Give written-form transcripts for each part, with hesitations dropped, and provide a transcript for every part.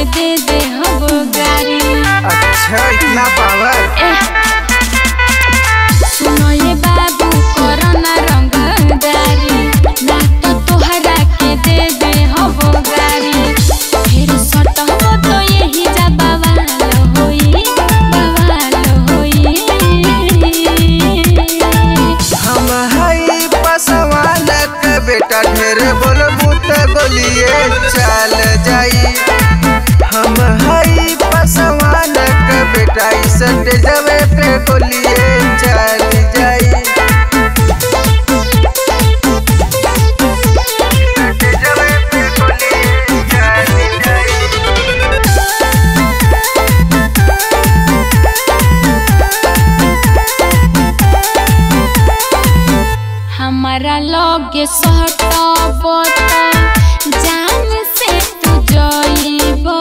के दे दे हम गारी। अच्छा इतना पावर। सुनो ये बाबू कोरोना रंगदारी, ना तो तोहरा के दे दे हम गारी। फिर सटहो तो यही जा बवाल होई, बवाल होई। हम हई पसवान के बेटा, ढेर बोलबू त गोलिए चल जाई। हम हई पसवान के बेटा, इस जवे पे गोलिए चल जाई। हमारा लगे सटबो त जान से तू जइबो।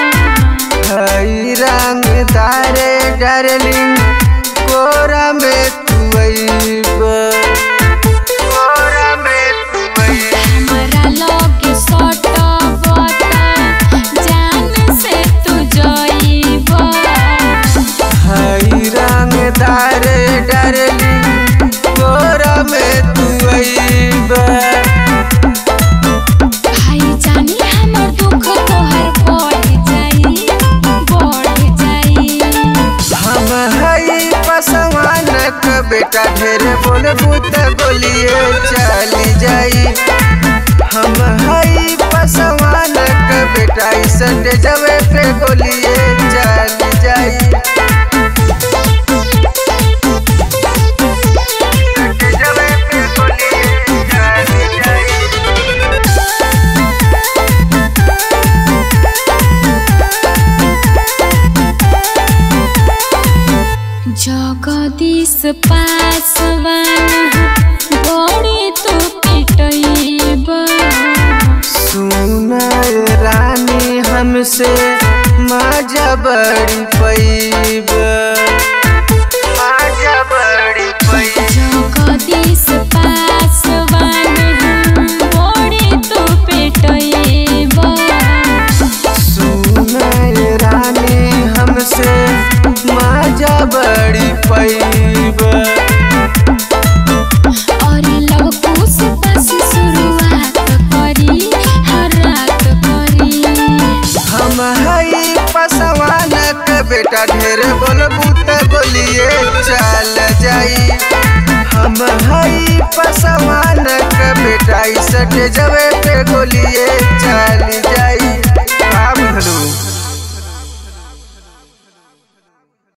हई रंगदारे डार्लिंग, कोरा में तू अइबो, कोरा में तू अइबो। हमारा लगे सटबो त जान से तू जइबो। हई रंगदारे डार्लिंग, कोरा में तू अइबो। भाई जानी हमर दुख तोहर बढ़ जाई, बढ़ जाई। हम हई पसवान के बेटा, ढेर बोलबू त गोलिए चली जाई। हम हई पसवान के बेटा, इस जवे पे गोलिए चली जाई। जवे पे गोलिए चली जाई। जगदीश पासवान बड़ी तू पिटइबा। सुना रानी हमसे माजा बड़ी पैब, माजा बड़ी पैब। जगदीश पासवान बड़ी तू पिटइबा। सुना रानी हमसे माजा बड़ी पैब। और लवकू से बस शुरुआत करी, हर रात करी। हम हई पसवान के बेटा, ढेर बोलबू त गोलिए चल जाई। हम हई पसवान के बेटा,